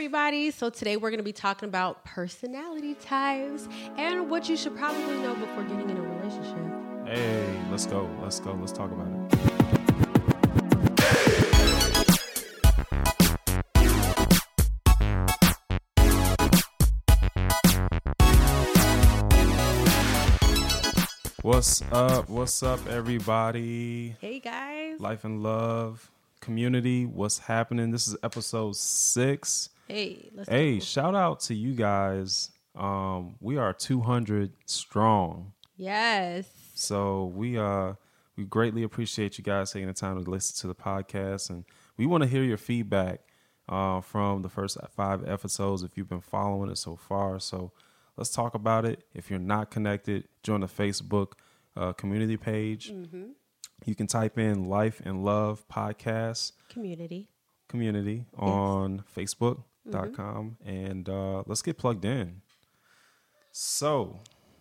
everybody. So today we're going to be talking about personality types and what you should probably know before getting in a relationship. Hey, let's go. Let's talk about it. What's up? What's up, everybody? Hey, guys. Life and love community. What's happening? This is episode 6. Hey, let's Hey, go. shout out to you guys. We are 200 strong. Yes. So we greatly appreciate you guys taking the time to listen to the podcast, and we want to hear your feedback from the first 5 episodes if you've been following it so far. So let's talk about it. If you're not connected, join the Facebook community page. Mm-hmm. You can type in Life and Love Podcast Community on Facebook.com, and let's get plugged in. So,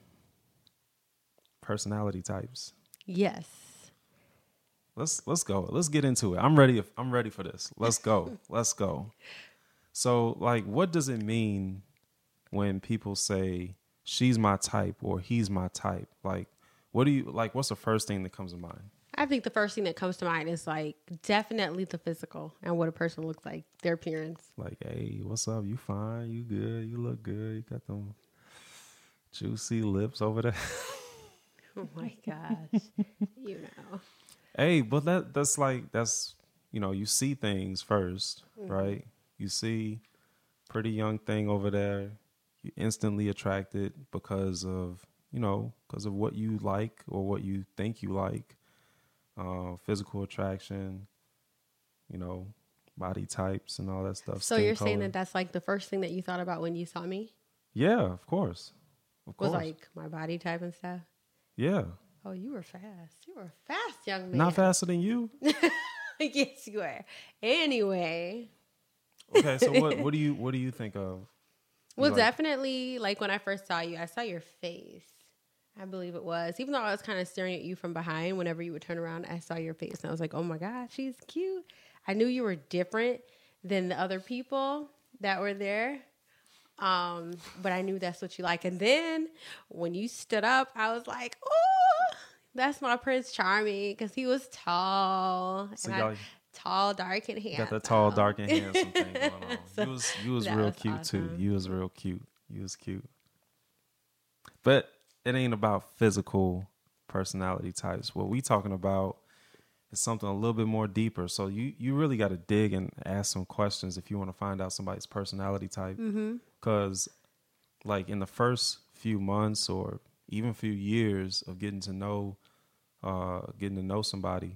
personality types. Yes. Let's go. Let's get into it. I'm ready for this. Let's go. Let's go. So, like, what does it mean when people say she's my type or he's my type? Like, what's the first thing that comes to mind? I think the first thing that comes to mind is like definitely the physical and what a person looks like, their appearance. Like, hey, what's up? You fine? You good? You look good. You got them juicy lips over there. Oh my gosh. You know. Hey, but that's you see things first, right? You see pretty young thing over there. You instantly attracted because of what you like or what you think you like. Physical attraction, body types and all that stuff. So you're saying that that's like the first thing that you thought about when you saw me? Yeah, of course. Was like my body type and stuff? Yeah. Oh, you were fast. You were a fast young man. Not faster than you. Yes, you were. Anyway. Okay, so what do you think of? Well, definitely like when I first saw you, I saw your face. I believe it was. Even though I was kind of staring at you from behind, whenever you would turn around, I saw your face. And I was like, oh my God, she's cute. I knew you were different than the other people that were there. But I knew that's what you like. And then when you stood up, I was like, oh, that's my Prince Charming. Because he was tall. So tall, dark, and handsome. Got the tall, dark, and handsome thing going on. So you was real cute awesome. too. You was real cute. You was cute. But it ain't about physical personality types. What we talking about is something a little bit more deeper. So you really got to dig and ask some questions if you want to find out somebody's personality type. Because like in the first few months or even few years of getting to know somebody,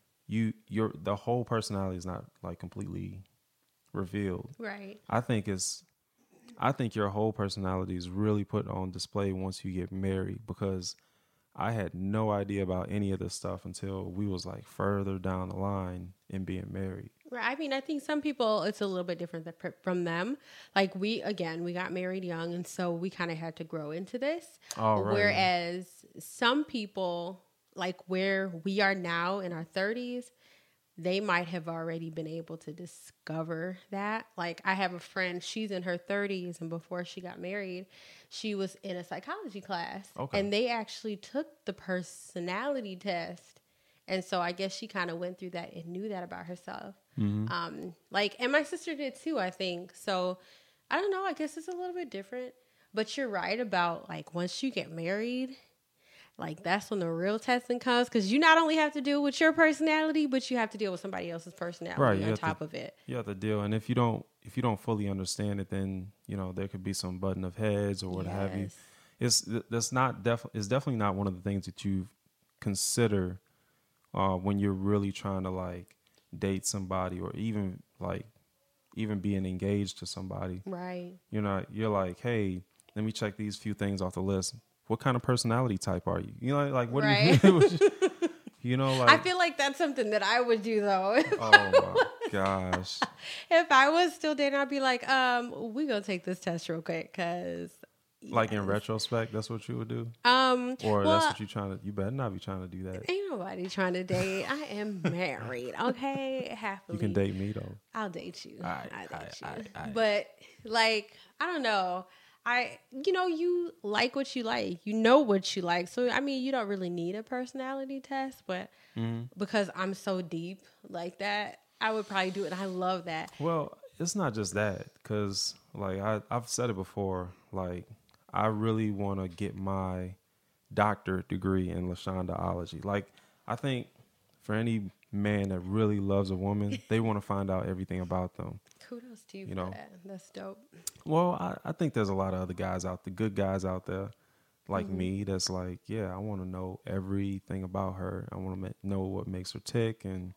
the whole personality is not like completely revealed. Right. I think your whole personality is really put on display once you get married, because I had no idea about any of this stuff until we was like further down the line in being married. Right. I mean, I think some people, it's a little bit different from them. Like we got married young, and so we kind of had to grow into this. Oh, right. Whereas some people, like where we are now in our 30s, they might have already been able to discover that. Like I have a friend, she's in her 30s, and before she got married, she was in a psychology class. Okay. And they actually took the personality test. And so I guess she kind of went through that and knew that about herself. Mm-hmm. And my sister did too, I think. So I don't know, I guess it's a little bit different. But you're right about like once you get married, like that's when the real testing comes, because you not only have to deal with your personality, but you have to deal with somebody else's personality on top of it. You have to deal, and if you don't fully understand it, then there could be some button of heads or what have you. It's definitely not one of the things that you consider when you're really trying to like date somebody or even being engaged to somebody. Right. You're like, hey, let me check these few things off the list. What kind of personality type are you? What right. do you like, I feel like that's something that I would do though. Oh my gosh. If I was still dating, I'd be like, we gonna take this test real quick, because Like in retrospect, that's what you would do? Or that's what you better not be trying to do that. Ain't nobody trying to date. I am married, okay? Happily. You can date me though. I'll date you. All right. But like, I don't know. You like what you like. You know what you like. So, I mean, you don't really need a personality test, but because I'm so deep like that, I would probably do it. And I love that. Well, it's not just that, because like I've said it before, like I really want to get my doctorate degree in LaShondaology. Like, I think for any man that really loves a woman, they want to find out everything about them. Kudos to you for that. That's dope. Well, I think there's a lot of other guys out, the good guys out there like me, that's like, yeah, I want to know everything about her. I want to know what makes her tick, and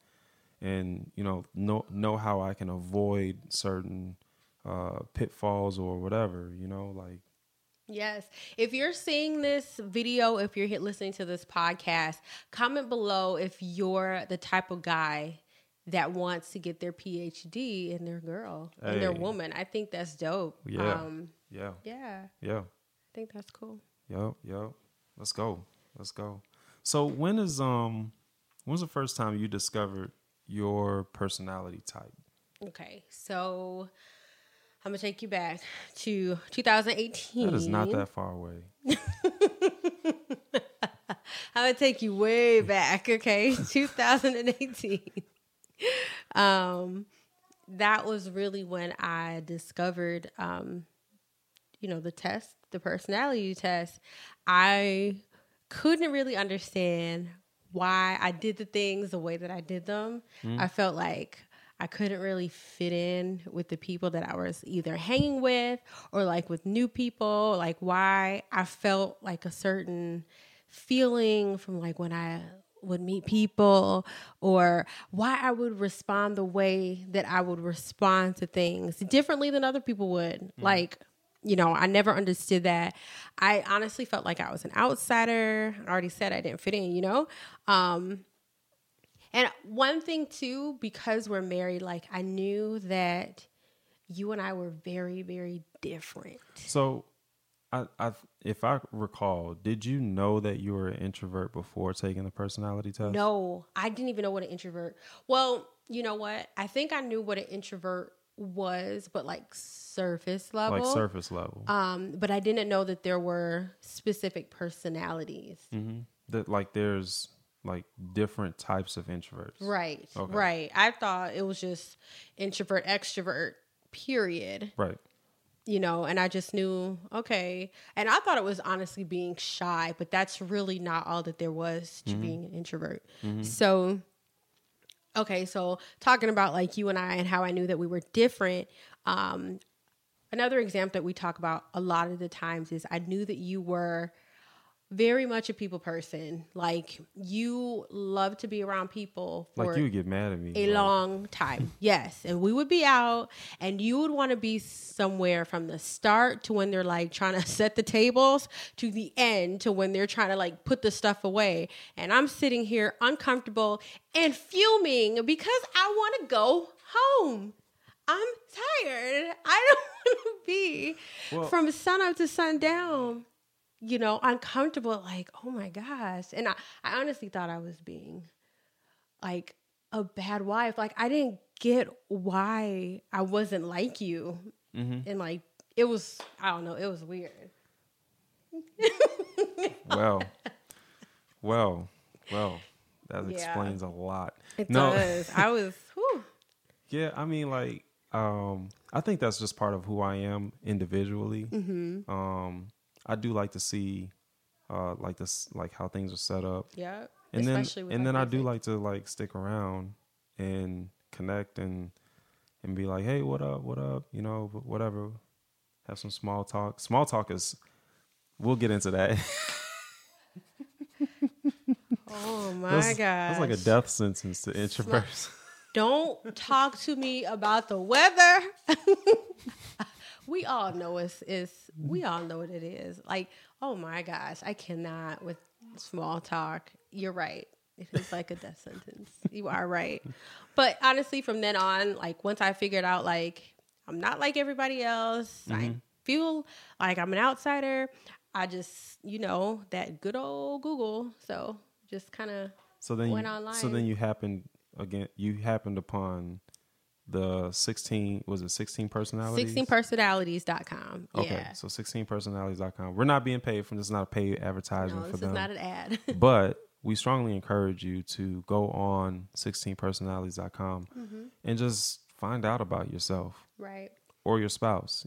know how I can avoid certain pitfalls or whatever, like. Yes. If you're seeing this video, if you're listening to this podcast, comment below if you're the type of guy that wants to get their PhD in their girl, in their woman. I think that's dope. Yeah. Yeah. I think that's cool. Yep. Let's go. So when's the first time you discovered your personality type? Okay. So I'm going to take you back to 2018. That is not that far away. I'm going to take you way back, okay? 2018. That was really when I discovered, the personality test. I couldn't really understand why I did the things the way that I did them. I felt like I couldn't really fit in with the people that I was either hanging with or like with new people. Like, why I felt like a certain feeling from like when I would meet people, or why I would respond the way that I would respond to things differently than other people would. Like, I never understood that. I honestly felt like I was an outsider. I already said I didn't fit in, And one thing too, because we're married, like I knew that you and I were very, very different. So if I recall, did you know that you were an introvert before taking the personality test? No, I didn't even know what an introvert. Well, you know what? I think I knew what an introvert was, but like surface level. But I didn't know that there were specific personalities. Mm-hmm. That like there's like different types of introverts. Right. Okay. Right. I thought it was just introvert, extrovert, period. Right. And I just knew, okay. And I thought it was honestly being shy, but that's really not all that there was to being an introvert. So, okay. So talking about like you and I and how I knew that we were different. Another example that we talk about a lot of the times is I knew that you were very much a people person. Like, you love to be around people for like you would get mad at me a long time. Yes. And we would be out and you would want to be somewhere from the start to when they're like trying to set the tables to the end to when they're trying to like put the stuff away. And I'm sitting here uncomfortable and fuming because I want to go home. I'm tired. I don't want to be from sun up to sundown. Uncomfortable, like, oh my gosh. And I honestly thought I was being like a bad wife. Like, I didn't get why I wasn't like you. And like, it was, I don't know, it was weird. Well, that explains a lot. It does. I was, whew. Yeah, I mean, like, I think that's just part of who I am individually. I do like to see, like this, like how things are set up. Yeah. And then I do like to like stick around and connect and be like, hey, what up? Whatever. Have some small talk. Small talk is, we'll get into that. Oh my gosh. That's like a death sentence to introverts. Don't talk to me about the weather. We all know we all know what it is. Like, oh my gosh, I cannot with small talk. You're right. It is like a death sentence. You are right. But honestly, from then on, like once I figured out like I'm not like everybody else, feel like I'm an outsider, I just, that good old Google. So just kind of went online. So then you happened upon the 16, was it 16 personalities? 16personalities.com. Yeah. Okay, so 16personalities.com. We're not being paid from this. Is not a paid advertisement for them. This is not an ad. But we strongly encourage you to go on 16personalities.com and just find out about yourself. Right. Or your spouse,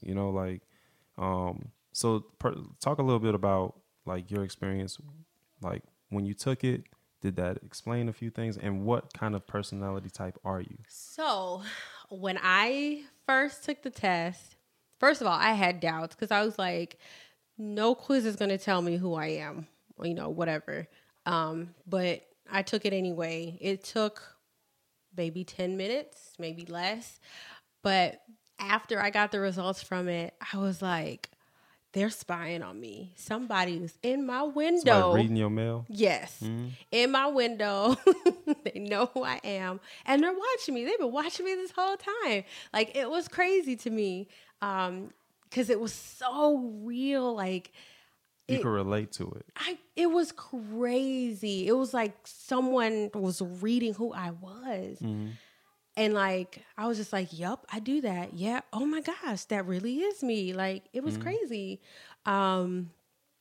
talk a little bit about like your experience, like when you took it. Did that explain a few things? And what kind of personality type are you? So when I first took the test, first of all, I had doubts because I was like, no quiz is going to tell me who I am, whatever. But I took it anyway. It took maybe 10 minutes, maybe less. But after I got the results from it, I was like, they're spying on me. Somebody's in my window. Somebody reading your mail? Yes. In my window. They know who I am. And they're watching me. They've been watching me this whole time. Like, it was crazy to me. Because it was so real. Like, you could relate to it. It was crazy. It was like someone was reading who I was. And like, I was just like, yup, I do that. Yeah. Oh my gosh, that really is me. Like, it was crazy. Man.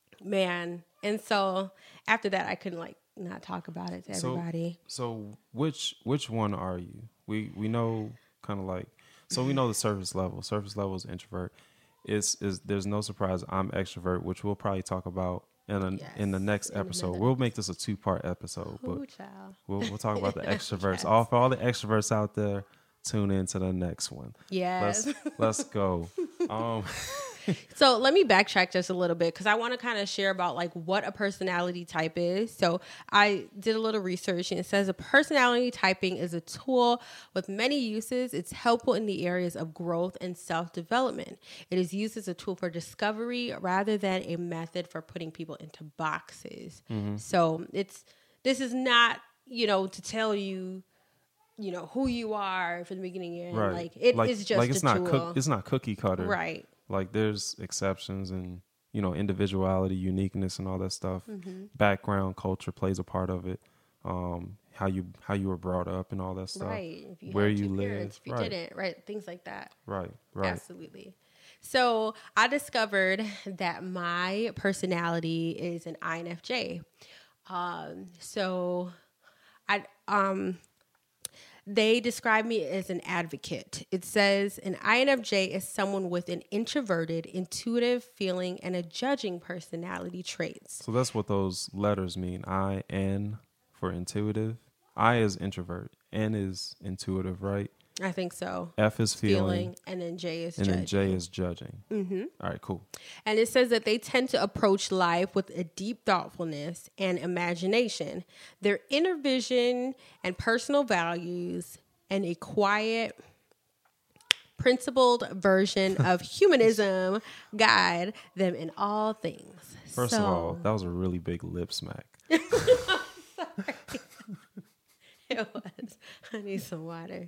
And so after that, I couldn't like not talk about it to everybody. So which one are you? We know kind of like, so we know the surface level. Surface level is introvert. Is there's no surprise I'm extrovert, which we'll probably talk about in the next episode. We'll make this a 2-part episode, but we'll talk about the extroverts. Yes. All for all the extroverts out there, tune in to the next one. Yes. Let's go. So let me backtrack just a little bit because I want to kind of share about like what a personality type is. So I did a little research and it says a personality typing is a tool with many uses. It's helpful in the areas of growth and self-development. It is used as a tool for discovery rather than a method for putting people into boxes. So this is not, to tell you, who you are from the beginning and right. like it is just like it's a not tool. It's not cookie cutter. Right. Like there's exceptions and, individuality, uniqueness and all that stuff. Background, culture plays a part of it. How you were brought up and all that stuff. Right. If you where had you two live. parents, if you didn't, right. Things like that. Right. Absolutely. So I discovered that my personality is an INFJ. They describe me as an advocate. It says an INFJ is someone with an introverted, intuitive feeling, and a judging personality traits. So that's what those letters mean. I-N for intuitive. I is introvert. N is intuitive, right? I think so. F is feeling. And then J is judging. judging. And then J is judging. All right, cool. And it says that they tend to approach life with a deep thoughtfulness and imagination. Their inner vision and personal values and a quiet, principled version of humanism guide them in all things. First of all, that was a really big lip smack. Sorry. It was. I need some water.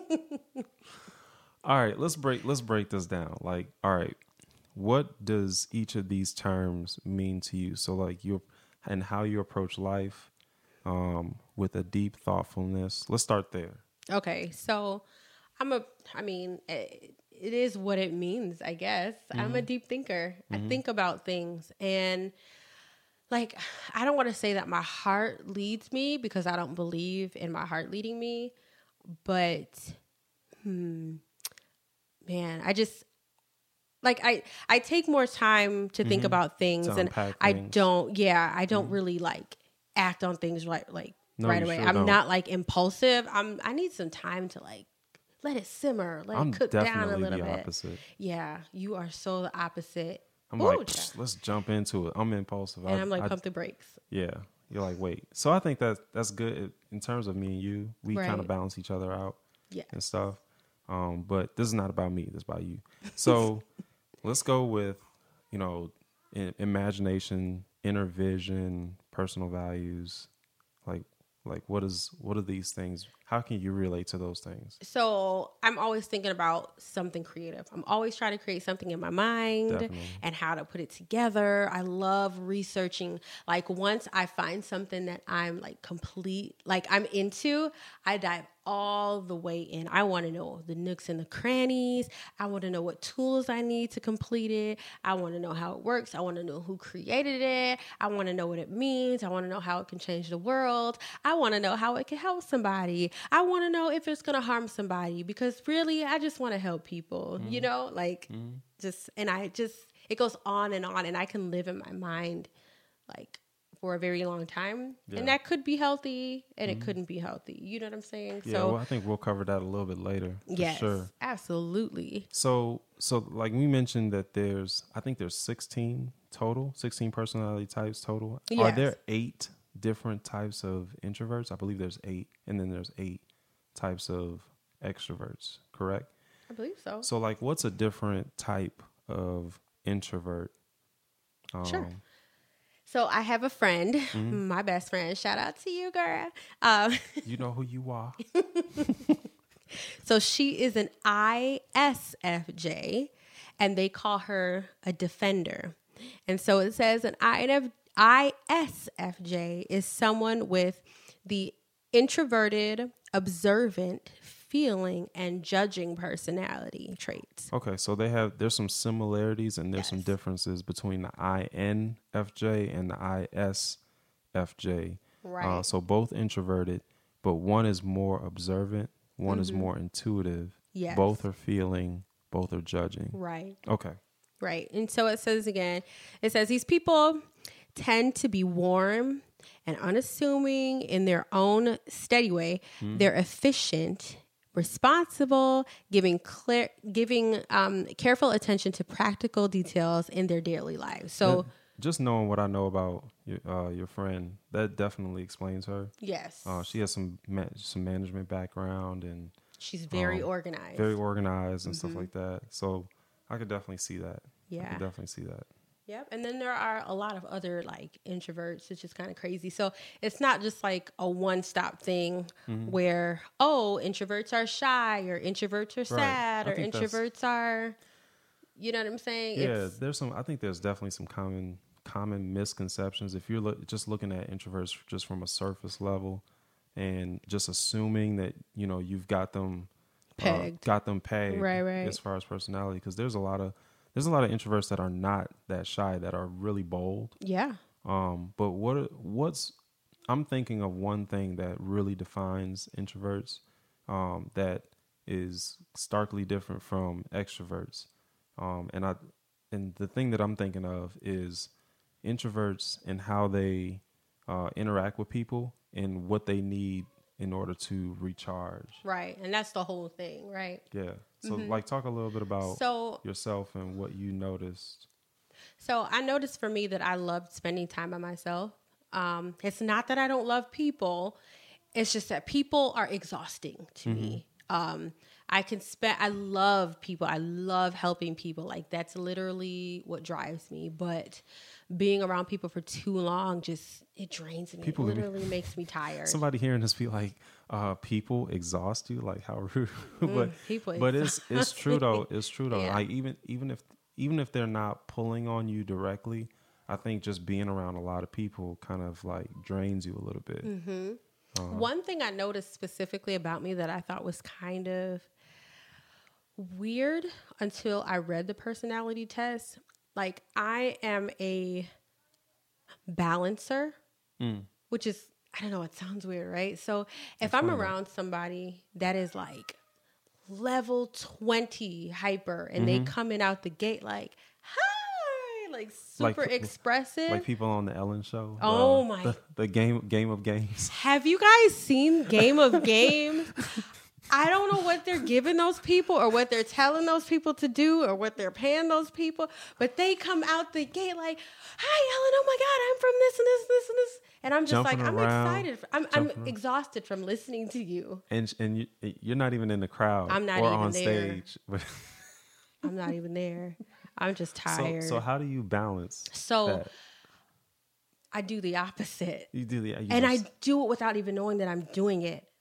All right, let's break this down. Like, all right, what does each of these terms mean to you? So like and how you approach life with a deep thoughtfulness. Let's start there. Okay, so it is what it means, I guess. I'm a deep thinker. I think about things and like, I don't want to say that my heart leads me because I don't believe in my heart leading me, but man, I just like, I take more time to think about things and I don't really like act on things right away. I'm not like impulsive. I need some time to like let it simmer, let it cook down a little bit. Opposite. Yeah, you are so the opposite. I'm like, let's jump into it. I'm impulsive. And I'm like, pump the brakes. Yeah. You're like, wait. So I think that's good in terms of me and you. We kind of balance each other out and stuff. But this is not about me. This is about you. So let's go with, imagination, inner vision, personal values. Like what do these things How can you relate to those things? So I'm always thinking about something creative. I'm always trying to create something in my mind Definitely. and how to put it together. I love researching. Like once I find something that I'm like I'm into, I dive all the way in. I want to know the nooks and the crannies. I want to know what tools I need to complete it. I want to know how it works. I want to know who created it. I want to know what it means. I want to know how it can change the world. I want to know how it can help somebody. I want to know if it's going to harm somebody, because really, I just want to help people, you know, like it goes on, and I can live in my mind like for a very long time. Yeah. And that could be healthy and it couldn't be healthy. You know what I'm saying? Yeah, So well, I think we'll cover that a little bit later. yes, sure. Absolutely. So like we mentioned that I think there's 16 personality types total. Yes. Are there 8 different types of introverts? I believe there's 8, and then there's 8 types of extroverts, correct? I believe so. So like, what's a different type of introvert? Sure. So I have a friend, my best friend. Shout out to you, girl. You know who you are. So she is an ISFJ, and they call her a defender. And so it says an ISFJ is someone with the introverted, observant, feeling, and judging personality traits. Okay, so there's some similarities and there's some differences between the INFJ and the ISFJ. Right. So both introverted, but one is more observant, one is more intuitive. Yes. Both are feeling, both are judging. Right. Okay. Right. And so it says these people tend to be warm and unassuming in their own steady way. They're efficient, responsible, giving careful attention to practical details in their daily lives. So just knowing what I know about your friend, that definitely explains her. yes, She has some management background, and she's very organized. And stuff like that. So I could definitely see that. Yeah. I could definitely see that. Yep. And then there are a lot of other like introverts, which is kind of crazy. So it's not just like a one-stop thing where, introverts are shy or introverts are sad or introverts are, you know what I'm saying? Yeah, I think there's definitely some common misconceptions. If you're just looking at introverts just from a surface level and just assuming that, you've got them pegged. Right. As far as personality, because there's a lot of introverts that are not that shy, that are really bold. Yeah. But I'm thinking of one thing that really defines introverts, that is starkly different from extroverts. And the thing that I'm thinking of is introverts and how they interact with people and what they need in order to recharge. Right. And that's the whole thing, right? Yeah. So talk a little bit about yourself and what you noticed. So I noticed for me that I loved spending time by myself. It's not that I don't love people. It's just that people are exhausting to me. I love people. I love helping people. Like that's literally what drives me. But being around people for too long, it drains me. It literally makes me tired. Somebody hearing this be like, people exhaust you? Like how rude. but it's true though. It's true though. Yeah. Like even if they're not pulling on you directly, I think just being around a lot of people kind of like drains you a little bit. One thing I noticed specifically about me that I thought was kind of weird until I read the personality test, like I am a balancer, which is, I don't know, it sounds weird, right? So if I'm around somebody that is like level 20 hyper and they coming out the gate like, hi, like super expressive. Like people on the Ellen show. Oh the game of games. Have you guys seen Game of Games? I don't know what they're giving those people or what they're telling those people to do or what they're paying those people, but they come out the gate like, hi, Ellen, oh my God, I'm from this and this and this and this. And I'm just Jumping like, I'm around, excited. I'm exhausted from listening to you. And you're not even in the crowd. I'm not or even on there. stage. I'm not even there. I'm just tired. So how do you balance that? I do the opposite. You do I do it without even knowing that I'm doing it.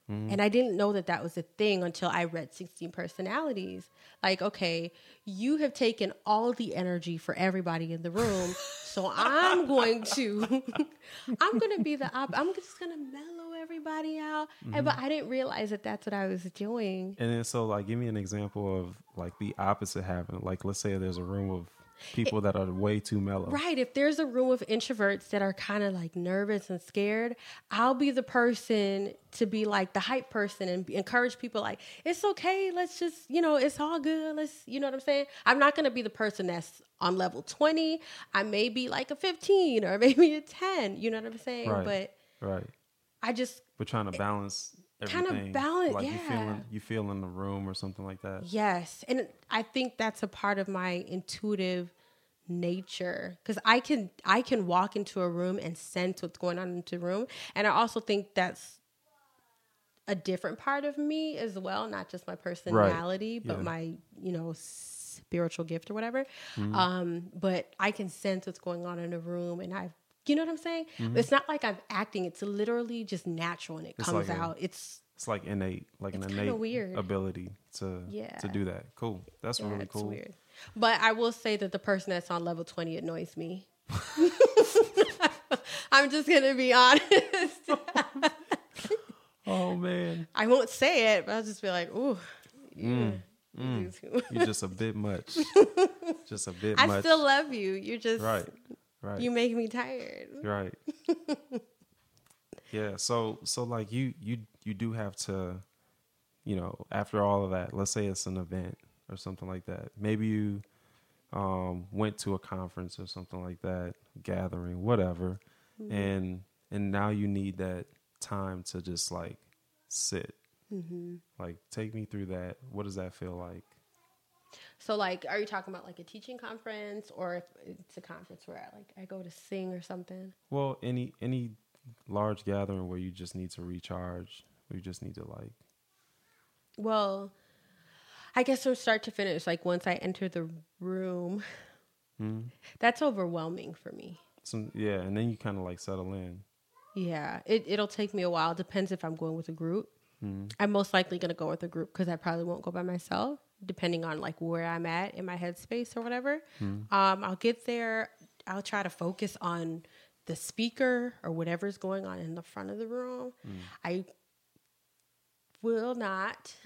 And I didn't know that that was a thing until I read 16 Personalities. Like, okay, you have taken all of the energy for everybody in the room. So I'm going to, I'm going to be I'm just going to mellow everybody out. But I didn't realize that that's what I was doing. And then so like, give me an example of like the opposite happening. Like, let's say there's a room of people that are way too mellow. Right. If there's a room of introverts that are kind of like nervous and scared, I'll be the person to be like the hype person and encourage people like, it's okay. Let's just, it's all good. You know what I'm saying? I'm not going to be the person that's on level 20. I may be like a 15 or maybe a 10. You know what I'm saying? Right. But We're trying to balance everything. Kind of balance, like yeah. you feel in the room or something like that. Yes. And I think that's a part of my intuitive nature, because I can walk into a room and sense what's going on into the room. And I also think that's a different part of me as well, not just my personality, but my, spiritual gift or whatever. But I can sense what's going on in a room, and you know what I'm saying? It's not like I'm acting. It's literally just natural, and it comes like out. It's like innate, like an innate weird ability to do that. Cool. That's really cool. Weird. But I will say that the person that's on level 20 annoys me. I'm just going to be honest. Oh, man. I won't say it, but I'll just be like, ooh. You're just a bit much. Just a bit much. I still love you. You're just... Right. You make me tired. Right. Yeah. So like you do have to, after all of that, let's say it's an event or something like that. Maybe you went to a conference or something like that, gathering, whatever. And now you need that time to just like sit. Like, take me through that. What does that feel like? So, like, are you talking about like a teaching conference, or if it's a conference where I go to sing or something? Well, any large gathering where you just need to recharge, where you just need to like. Well, I guess from start to finish, like once I enter the room, that's overwhelming for me. Yeah, and then you kind of like settle in. Yeah, it'll take me a while. It depends if I'm going with a group. I'm most likely going to go with a group because I probably won't go by myself, depending on like where I'm at in my headspace or whatever. I'll get there. I'll try to focus on the speaker or whatever's going on in the front of the room. I will not.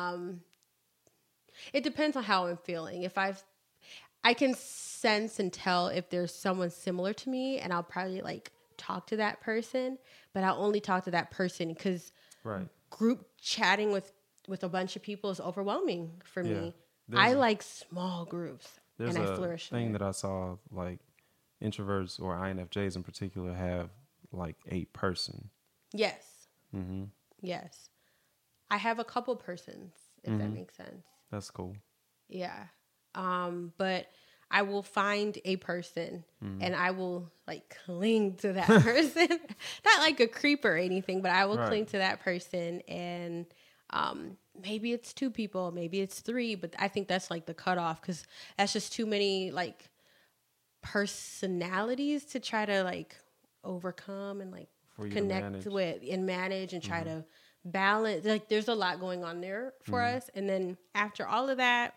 It depends on how I'm feeling. If I can sense and tell if there's someone similar to me, and I'll probably like talk to that person, but I'll only talk to that person because group chatting with a bunch of people is overwhelming for me. I like small groups, and I flourish. There's a thing that I saw, like introverts or INFJs in particular have like 8-person. Yes. Yes. I have a couple persons, if that makes sense. That's cool. Yeah. But I will find a person and I will like cling to that person. Not like a creep or anything, but I will cling to that person. And maybe it's 2 people, maybe it's 3, but I think that's like the cutoff, because that's just too many like personalities to try to like overcome and like connect with and manage and try to balance. Like there's a lot going on there for us. And then after all of that,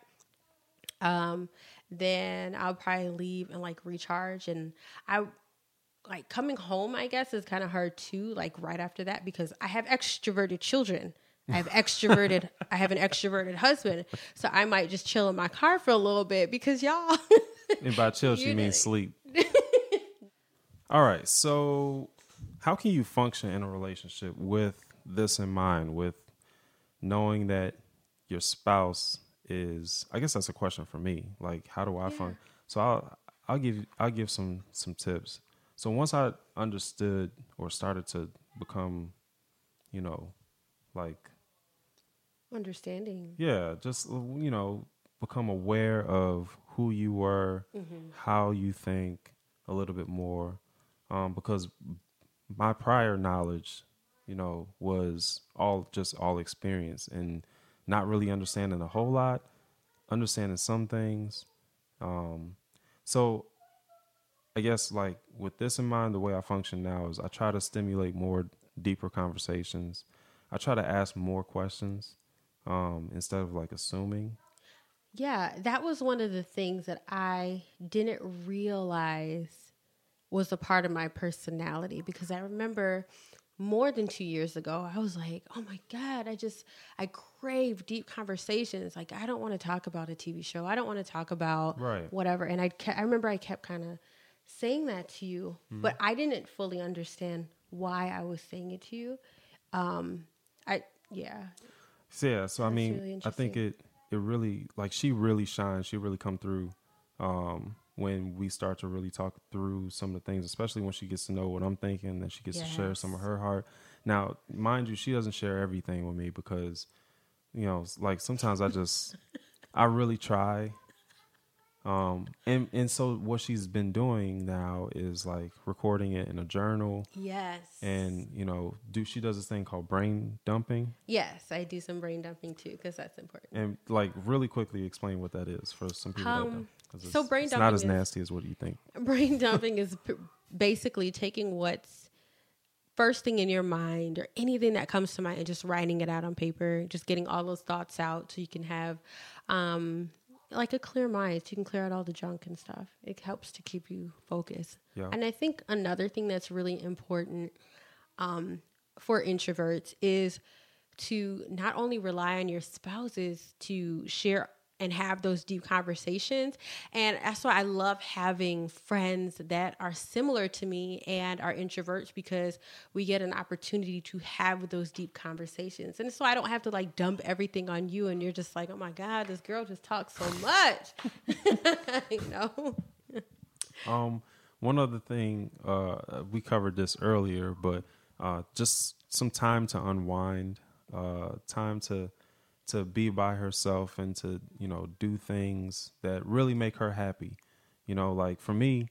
then I'll probably leave and like recharge. And I like coming home, I guess, is kind of hard too, like right after that, because I have extroverted children. I have an extroverted husband. So I might just chill in my car for a little bit because y'all. And by chill, she means sleep. All right. So how can you function in a relationship with this in mind, with knowing that your spouse is, I guess that's a question for me. Like, how do I function? So I'll give some tips. So once I understood or started to become, like understanding. Yeah, just become aware of who you were, how you think a little bit more, because my prior knowledge, was all experience and not really understanding a whole lot, understanding some things. So I guess like with this in mind, the way I function now is I try to stimulate more deeper conversations. I try to ask more questions instead of like assuming. Yeah, that was one of the things that I didn't realize was a part of my personality, because I remember more than 2 years ago, I was like, oh my God, I crave deep conversations. Like, I don't want to talk about a TV show. I don't want to talk about whatever. And I remember I kept kind of saying that to you, but I didn't fully understand why I was saying it to you. So I mean, really I think it really, like, she really shines. She really come through when we start to really talk through some of the things, especially when she gets to know what I'm thinking, and she gets to share some of her heart. Now, mind you, she doesn't share everything with me because, you know, like sometimes I really try. And so what she's been doing now is like recording it in a journal. Yes. And, you know, she does this thing called brain dumping. Yes, I do some brain dumping too, because that's important. And like really quickly explain what that is for some people that don't. So brain dumping, it's not as nasty as what you think. Brain dumping is basically taking what's first thing in your mind or anything that comes to mind and just writing it out on paper, just getting all those thoughts out so you can have like a clear mind, so you can clear out all the junk and stuff. It helps to keep you focused. Yeah. And I think another thing that's really important for introverts is to not only rely on your spouses to share and have those deep conversations. And that's why I love having friends that are similar to me and are introverts, because we get an opportunity to have those deep conversations. And so I don't have to like dump everything on you and you're just like, oh my God, this girl just talks so much. You know? One other thing, we covered this earlier, but just some time to unwind, time to be by herself and to, you know, do things that really make her happy. You know, like for me,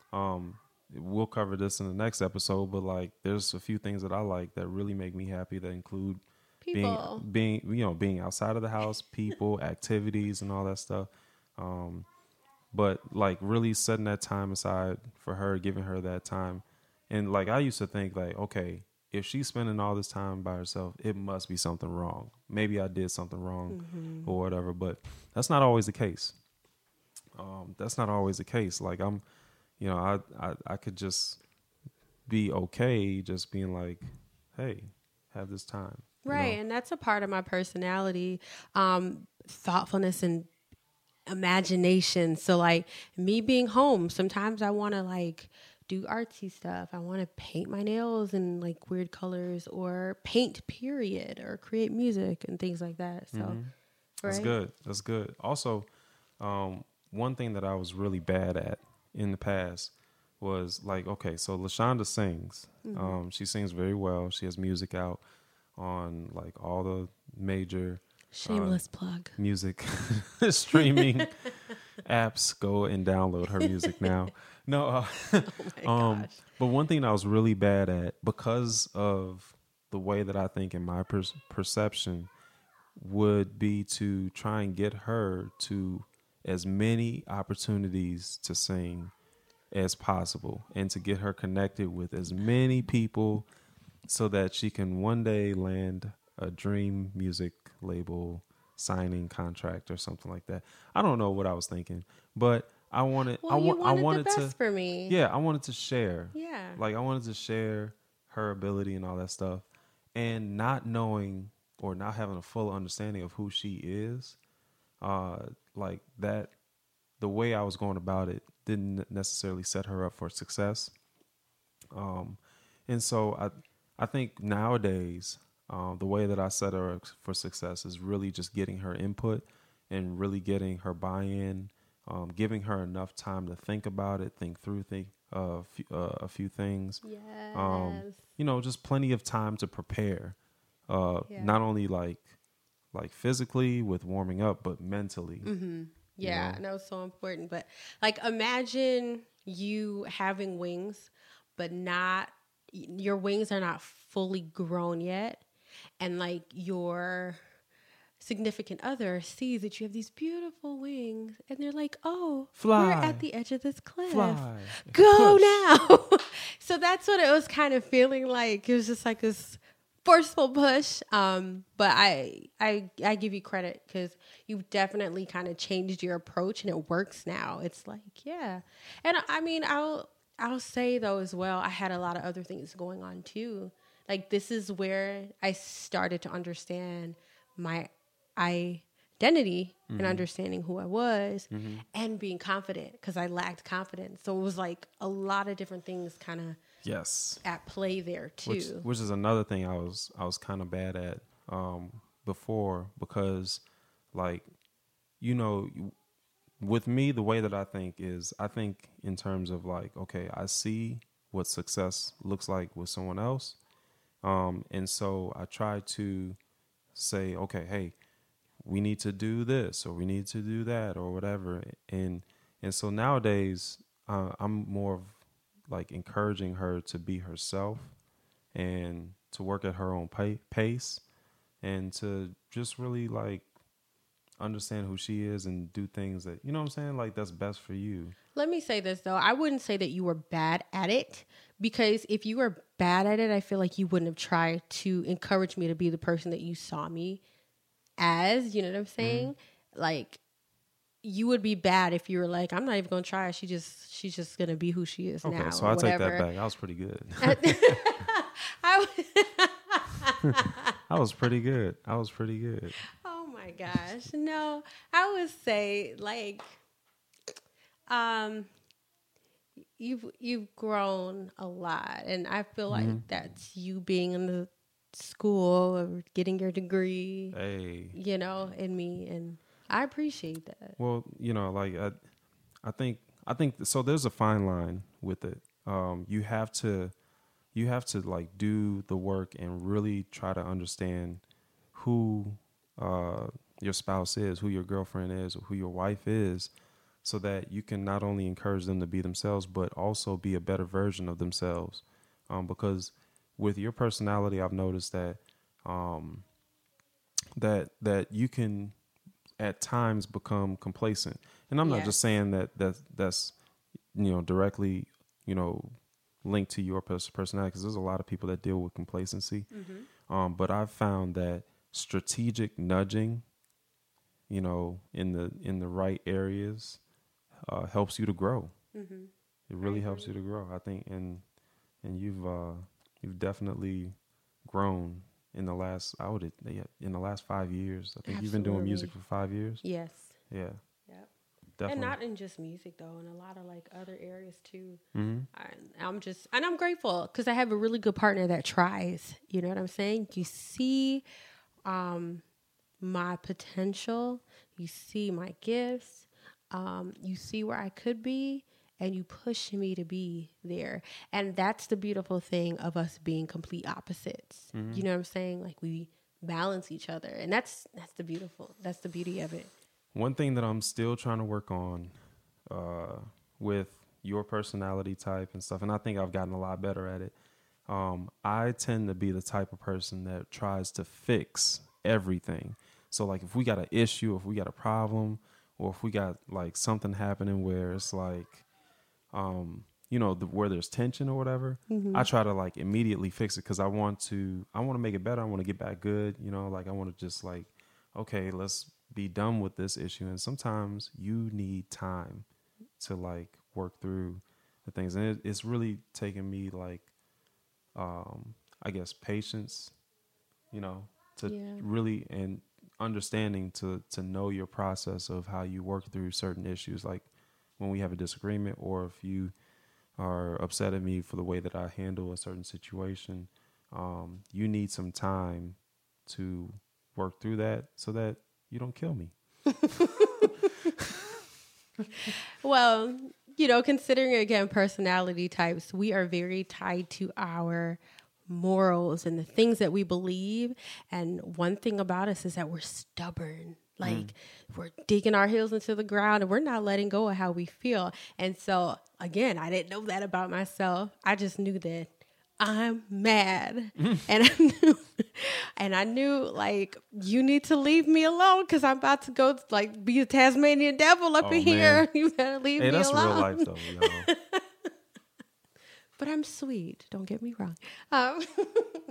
we'll cover this in the next episode, but like there's a few things that I like that really make me happy, that include being outside of the house, people, activities and all that stuff. But like really setting that time aside for her, giving her that time. And like I used to think like, okay, if she's spending all this time by herself, it must be something wrong. Maybe I did something wrong or whatever, but that's not always the case. That's not always the case. Like I could just be okay just being like, hey, have this time. Right. You know? And that's a part of my personality, thoughtfulness and imagination. So like me being home, sometimes I want to like do artsy stuff. I want to paint my nails in like weird colors, or paint period, or create music and things like that. So That's good. Also, one thing that I was really bad at in the past was like, okay, so LaShonda sings. She sings very well. She has music out on like all the major shameless plug music streaming apps. Go and download her music now. No, but one thing I was really bad at, because of the way that I think in my perception, would be to try and get her to as many opportunities to sing as possible, and to get her connected with as many people so that she can one day land a dream music label signing contract or something like that. I don't know what I was thinking, but I wanted the best for me. Yeah, I wanted to share. Yeah. Like I wanted to share her ability and all that stuff, and not knowing or not having a full understanding of who she is, like that, the way I was going about it didn't necessarily set her up for success. And so I think nowadays, the way that I set her up for success is really just getting her input and really getting her buy-in, giving her enough time to think about it, think through a few things. Yes. You know, just plenty of time to prepare, not only like physically with warming up, but mentally. Yeah, and that was so important. But like, imagine you having wings, but your wings are not fully grown yet. And like your significant other sees that you have these beautiful wings, and they're like, oh, fly. We're at the edge of this cliff. Fly. Go Push. now. So that's what it was kind of feeling like. It was just like this forceful push. But I give you credit because you've definitely kind of changed your approach and it works now. It's like, yeah. And I mean, I'll say though as well, I had a lot of other things going on too. Like this is where I started to understand my identity and understanding who I was and being confident because I lacked confidence. So it was like a lot of different things kind of Yes. at play there too. Which is another thing I was kind of bad at before because, like, you know, with me, the way that I think is I think in terms of like, okay, I see what success looks like with someone else. And so I try to say, okay, hey, we need to do this or we need to do that or whatever. And so nowadays I'm more of like encouraging her to be herself and to work at her own pace and to just really like understand who she is and do things that, you know what I'm saying? Like that's best for you. Let me say this though. I wouldn't say that you were bad at it because if you were bad at it, I feel like you wouldn't have tried to encourage me to be the person that you saw me as, you know what I'm saying? Like you would be bad if you were like, I'm not even going to try. She's just going to be who she is now. Okay, so I take that back. I was pretty good. I was pretty good. Oh my gosh. No, I would say like, you've grown a lot and I feel like that's you being in the school or getting your degree, you know, in me. And I appreciate that. Well, you know, like I think so there's a fine line with it. You have to like do the work and really try to understand who your spouse is, who your girlfriend is, or who your wife is, so that you can not only encourage them to be themselves, but also be a better version of themselves. Because with your personality, I've noticed that that you can at times become complacent. And I'm not just saying that's you know, directly, you know, linked to your personality, because there's a lot of people that deal with complacency. But I've found that strategic nudging, you know, in the right areas helps you to grow. It really helps you to grow, I think. And you've definitely grown in the last 5 years. I think you've been doing music for 5 years. Yes. Yeah. Yep. Definitely. And not in just music though, in a lot of like other areas too. I'm grateful because I have a really good partner that tries. You know what I'm saying? You see my potential, you see my gifts, you see where I could be, and you push me to be there. And that's the beautiful thing of us being complete opposites. You know what I'm saying? Like we balance each other, and that's the beauty of it. One thing that I'm still trying to work on with your personality type and stuff, and I think I've gotten a lot better at it. I tend to be the type of person that tries to fix everything. So like if we got an issue, if we got a problem, or if we got like something happening where it's like, you know, where there's tension or whatever, I try to like immediately fix it because I want to make it better. I want to get back good. You know, like I want to just like, okay, let's be done with this issue. And sometimes you need time to like work through the things. And it's really taken me like, I guess, patience, you know, to really, and understanding to know your process of how you work through certain issues. Like when we have a disagreement, or if you are upset at me for the way that I handle a certain situation, you need some time to work through that so that you don't kill me. Well, you know, considering again personality types, we are very tied to our morals and the things that we believe. And one thing about us is that we're stubborn. Like we're digging our heels into the ground and we're not letting go of how we feel. And so again, I didn't know that about myself. I just knew that I'm mad. And I knew like, you need to leave me alone because I'm about to go like be a Tasmanian devil up in here. You better leave me alone. That's real life though, y'all. But I'm sweet. Don't get me wrong.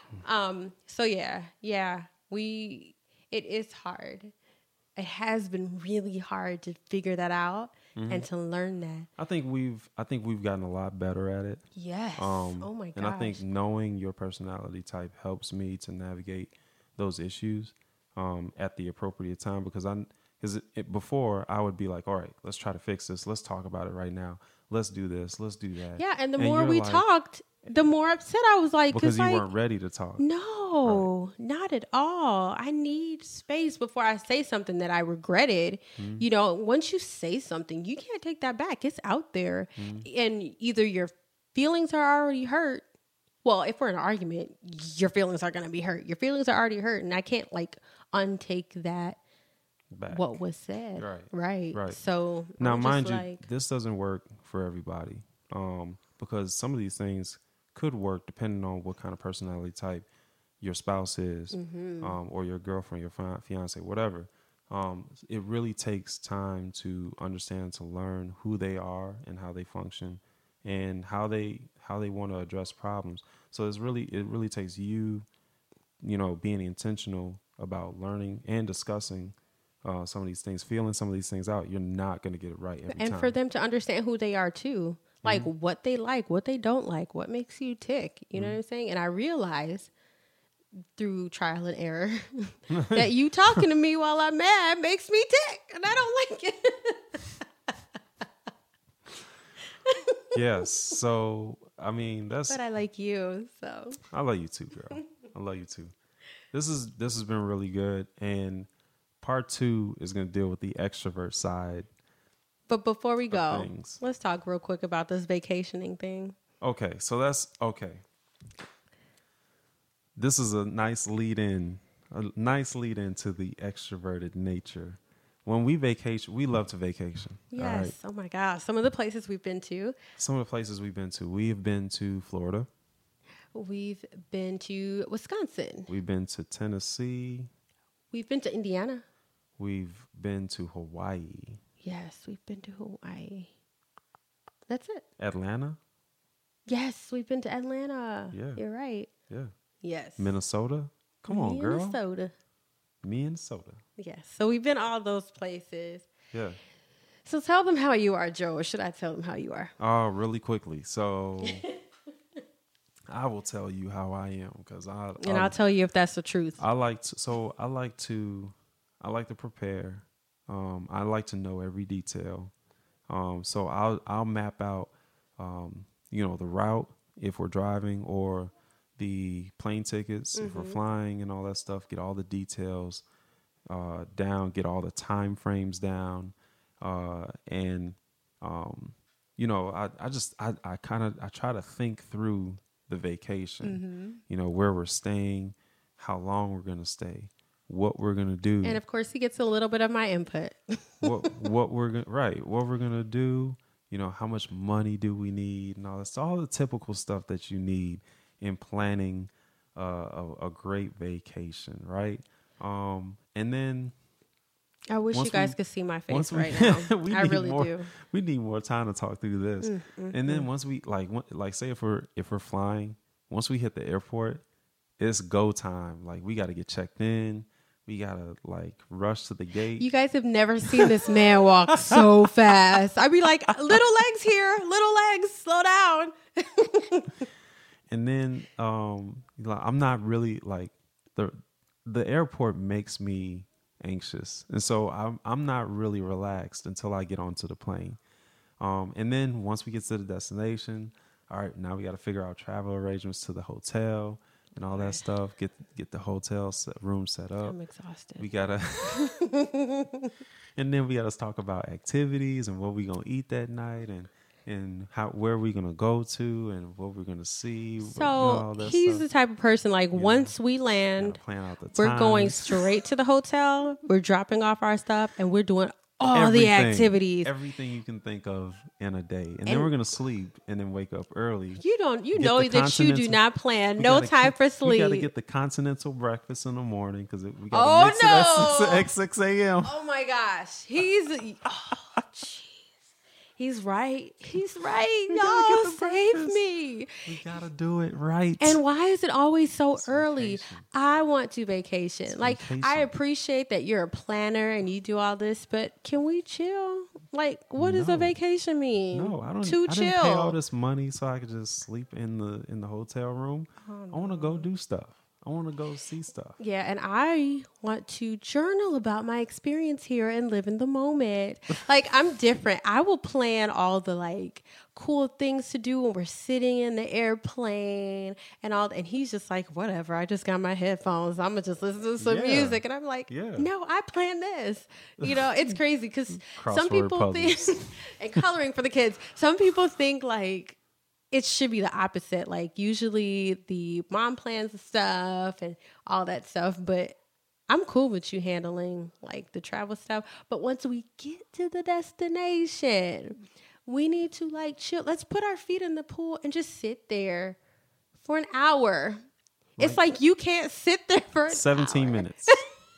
So yeah, it is hard. It has been really hard to figure that out and to learn that. I think we've gotten a lot better at it. Yes. Oh my gosh. And I think knowing your personality type helps me to navigate those issues at the appropriate time, because before I would be like, all right, let's try to fix this. Let's talk about it right now. Let's do this. Let's do that. Yeah, and the more we talked, the more upset I was, like, because you weren't ready to talk. No, not at all. I need space before I say something that I regretted. Mm-hmm. You know, once you say something, you can't take that back. It's out there. Mm-hmm. And either your feelings are already hurt. Well, if we're in an argument, your feelings are going to be hurt. Your feelings are already hurt. And I can't, like, untake that back. What was said. Right. So now, mind you, this doesn't work for everybody, because some of these things could work depending on what kind of personality type your spouse is, or your girlfriend, your fiance, whatever. It really takes time to understand, to learn who they are and how they function and how they want to address problems. So it really takes you being intentional about learning and discussing some of these things, feeling some of these things out. You're not going to get it right every time. And for them to understand who they are too, like what they like, what they don't like, what makes you tick. You know what I'm saying? And I realize through trial and error that you talking to me while I'm mad makes me tick, and I don't like it. Yes. So, I mean, But I like you, so. I love you too, girl. I love you too. This has been really good, and part 2 is going to deal with the extrovert side. But before we go, let's talk real quick about this vacationing thing. Okay, so that's okay. This is a nice lead in to the extroverted nature. When we vacation, we love to vacation. Yes. Right? Oh my gosh. Some of the places we've been to. We've been to Florida. We've been to Wisconsin. We've been to Tennessee. We've been to Indiana. We've been to Hawaii. Yes, we've been to Hawaii. That's it. Atlanta? Yes, we've been to Atlanta. Yeah. You're right. Yeah. Yes. Minnesota? Come on, girl. Minnesota. Yes. So we've been all those places. Yeah. So tell them how you are, Joe, or should I tell them how you are? Oh, really quickly. So I will tell you how I am, because I'll tell you if that's the truth. I like to prepare. I like to know every detail. So I'll map out, the route if we're driving, or the plane tickets if we're flying, and all that stuff. Get all the details down. Get all the time frames down, and I try to think through the vacation. Where we're staying, how long we're gonna stay, what we're gonna do, and of course he gets a little bit of my input. what we're gonna do. How much money do we need, and all that's all the typical stuff that you need in planning a great vacation, right? And then I wish you guys could see my face right now. I really do. We need more time to talk through this. And then once we say if we're flying, once we hit the airport, it's go time. Like, we got to get checked in. We got to rush to the gate. You guys have never seen this man walk so fast. I'd be like, little legs here, little legs, slow down. And then I'm not really the airport makes me anxious, and so I'm not really relaxed until I get onto the plane. And then once we get to the destination, all right, now we got to figure out travel arrangements to the hotel and all that stuff. Get the hotel room set up. I'm exhausted. We gotta, and then we gotta talk about activities and what we gonna eat that night, and where we're going to go to, and what we're going to see. So he's the type of person, once we land, we're going straight to the hotel, we're dropping off our stuff, and we're doing all the activities. Everything you can think of in a day. And then we're going to sleep and then wake up early. You know that you do not plan. No time for sleep. We got to get the continental breakfast in the morning, because we got to mix it at 6 a.m. Oh, my gosh. Jeez. He's right. He's right. We gotta Y'all, get the save breakfast. me. We gotta do it right. And why is it always so early? vacation. I want to vacation. Like, I vacation. appreciate that you're a planner and you do all this, but can we chill? Like, what does a No. vacation mean? No, I don't. Too I chill. didn't pay all this money so I could just sleep in the hotel room. I want to go do stuff. I want to go see stuff. Yeah, and I want to journal about my experience here and live in the moment. Like, I'm different. I will plan all the like cool things to do when we're sitting in the airplane and all. And he's just like, whatever. I just got my headphones. I'm gonna just listen to some Yeah. music. And I'm like, Yeah. no, I planned this. You know, it's crazy because some Crossword people think puzzles. and coloring for the kids. Some people think like it should be the opposite. Like usually the mom plans the stuff and all that stuff, but I'm cool with you handling like the travel stuff. But once we get to the destination, we need to like chill. Let's put our feet in the pool and just sit there for an hour. It's like you can't sit there for an 17 hour. minutes.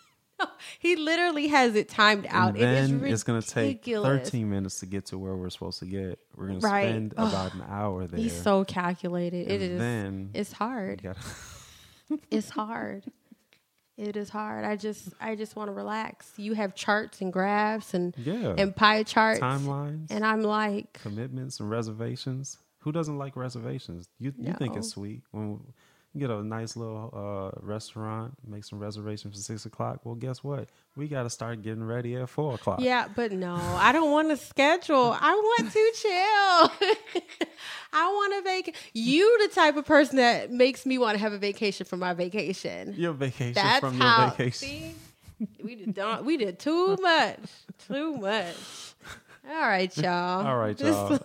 He literally has it timed out. And It is then ridiculous. it's going to take 13 minutes to get to where we're supposed to get. We're going to Right. spend about an hour there. He's so calculated. It And is. then It's hard. you gotta- It's hard. It is hard. I just want to relax. You have charts and graphs and Yeah. and pie charts, Timelines, and I'm like, commitments, and reservations. Who doesn't like reservations? You think No. it's sweet when you get a nice little restaurant, make some reservations for 6 o'clock. Well, guess what? We got to start getting ready at 4 o'clock. yeah, but no, I don't want to schedule. I want to chill. I want to vacation. You the type of person that makes me want to have a vacation from my vacation. Your vacation That's from how. your vacation. See, we did too much, too much. All right, y'all. All right, y'all.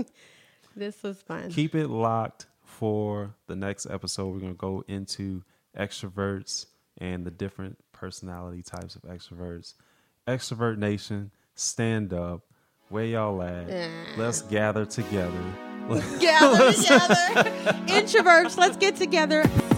This was fun. Keep it locked for the next episode. We're going to go into extroverts and the different personality types of extroverts. Extrovert Nation, stand up. Where y'all at? Let's gather together. Gather together. Introverts, let's get together.